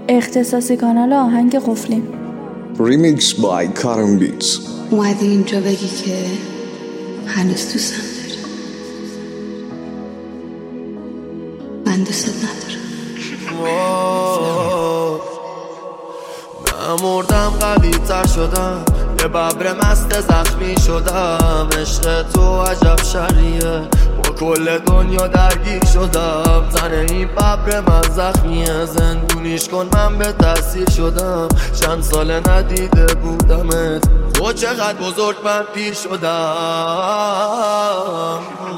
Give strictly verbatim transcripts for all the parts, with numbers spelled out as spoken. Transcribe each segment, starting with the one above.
اختصاصی کانال آهنگ قفلی. Remix by Karim Beats. اومدی اینجا بگی که هنوز دوستم داری. من دوستت ندارم. من مردم قوی تر شدم، یه ببر مست زخمی شدم. عشق تو عجب شریه، با کل دنیا درگیر شدم. تن این ببر من زخمیه، زندونیش کن من به تأثیر شدم. چند سال ندیده بودمت، تو چقدر بزرگ من پیر شدم.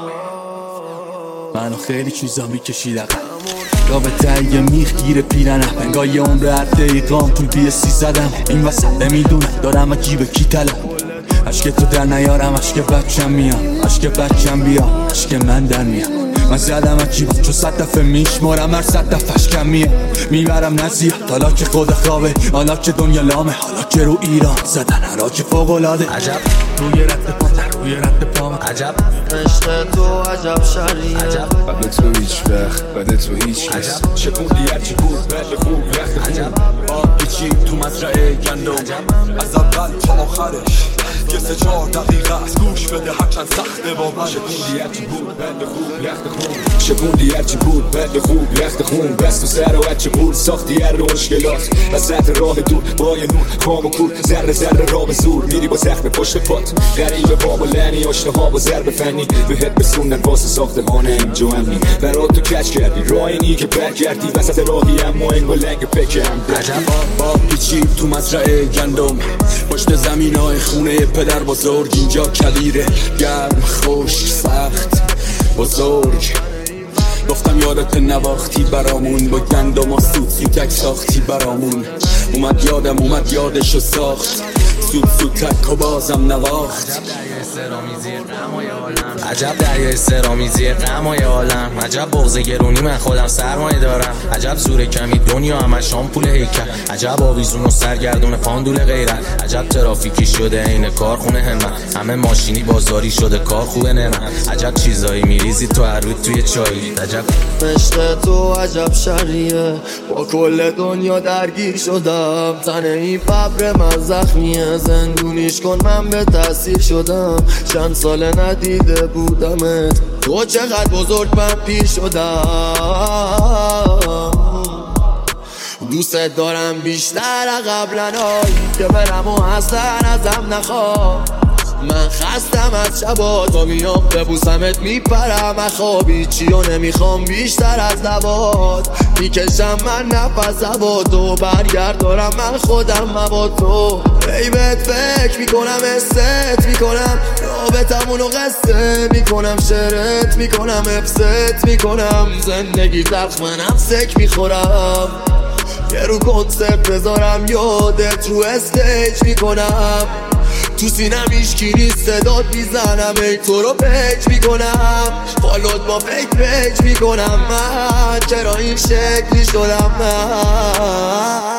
منو خیلی چیزا میکشیدم رابطه یه میخ گیر پیرنم، انگاه یه عمر هر دقیقام طول بی سی زدم. این وسط نمیدونم دارم اجیب کی طلب، عشق تو در نیارم، عشق بچم میام، عشق بچم بیا، عشق من در میام. من زدم عجیب چون صد دفعه میشمارم، هر صد دفعهش کم میام. میبرم نزیاد حالا که خود خوابه، حالا که دنیا لامه، حالا که رو ایران زدن حراج فوق‌العاده. عجب روی رد پام، روی رد پام، عجب عشق تو عجب شریه. عجب بعد تو هیچ وقت، بعد تو هیچ کس. چپوندی هرچی بود بعد خوب وقت. عجب آب چی تو مزرعه گندم، از اول تا آخرش یه سه چهار دقیقه از گوش بده، هرچند سخته باورش. چپوندی هرچی بود بعد خوب یخت خون، چپوندی هرچی بود بعد خوب یخت خون. دست تو سر و بچه بود ساختی هر رو مشکلات، وسط راه دور با یه نور خام و کور. ذره ذره راه به زور میری با زخم پشت پات، غریبه بابا لعنی آشنا ها با ضرب فنی. بهت بسوندن واسه ساخته هانه اینجا همین برات تو کچ کردی راه اینی که برگردی وسط راهی، اما این با لنگ پکم. عجب آب پیچید تو مزرعه گندم، پشت زمین های خونه پدر بزرگ. اینجا کبیره گرم خوش سخت بزرگ. گفتم یادت نواختی برامون، با گندم و سود سوتک ساختی برامون. اومد یادم اومد یادشو ساخت، سود سوتک و بازم نواخت. عجب دریای سرامیزی غمای عالم، عجب بغض گرونی من خودم سرمایه دارم. عجب زور کمی دنیا همش آمپول هیکل، عجب آویزون و سرگردون پاندول غیرت. عجب ترافیکی شده عین کارخونه همت، همه ماشینی بازاری شده کار خوبه نمت. عجب چیزایی میریزی تو هر روز توی چایی. عجب عشق تو عجب شریه، با کل دنیا درگیر شدم. تن این ببر من زخمیه، زندونیش کن من به تأثیر شدم. چند سال ندیده بودمت، تو چقدر بزرگ من پیر شدم. دوست دارم بیشتر قبلن هایی که برم و اصلا ازم نخواه. من خستم از شبا تا میام ببوسمت میپرم اخوابی. چی و نمیخوام بیشتر از لبات، میکشم من نفس هوا تو. برگرد دارم من خودم با تو. ای بهت فکر میکنم حست میکنم، رابطمونو قصه میکنم، شرط میکنم حفظت میکنم. زندگی تلخ منم سک میخورم، یه رو کنسرت بذارم یادت رو استیج میکنم. تو سینم ایشکی نیست صدات میزنم، ای تو رو پیج میکنم. فالوت با فیک پیج میکنم. من چرا این شکلی شدم؟ من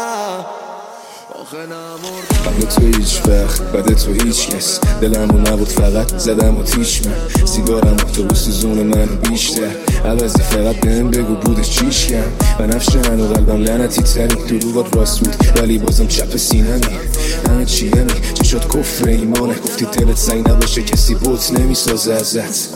بعد تو هیچ وقت، بعد تو هیچ کس. دلمو نبود فقط زدم و تیش من. سیگارم اتوبوس زون من بیشتر عوضی فقط بهم بگو بودش چیش کم. بنفش من و قلبم لعنتی تری، دروغات راست بود ولی بازم چپ سینمی. همه چی همی چشات کفر ایمانه، گفتی دلت سنگ نباشه کسی بوت نمیسازه ازت.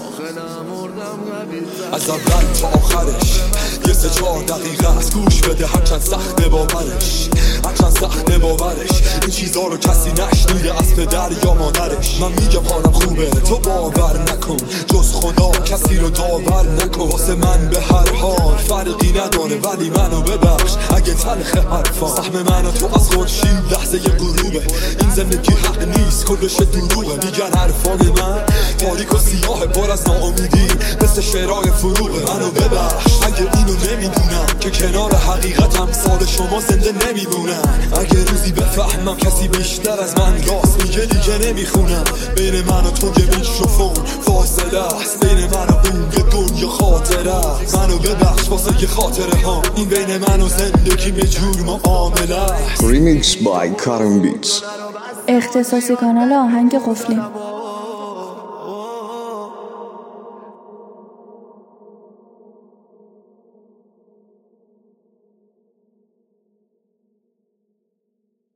از اول تا آخرش یه سه چهار دقیقه از گوش بده، هرچند سخته باورش، هرچند سخته باورش. این چیزا رو کسی نشنیده از پدر یا مادرش. من میگم حالم خوبه تو باور نکن، جز خدا کسی رو داور نکن. واسه من به هر حال فرقی نداره، ولی منو ببخش اگه تلخ حرفا. سهم منو تو از خورشید لحظه ی غروبه، این زندگی حق نیست کلش دروغه. میگن حرفای من تاریک و سیاه پر از ناامیدی مثل شعرهای فروغه. منو ببخش اگه اینو نمیدونم که کنار حقیقتم سال شما زنده نمیمونم. اگه روزی بفهمم کسی بیشتر از من راست میگه دیگه نمیخونم. بین من و تو یه میکروفون فاصله است، بین من و اون یه دنیا خاطره است. منو ببخش واسه یه خاطره ها، این بین من و زندگی یه جور معامله است. Remix by Karim Beats. اختصاصی کانال آهنگ قفلی.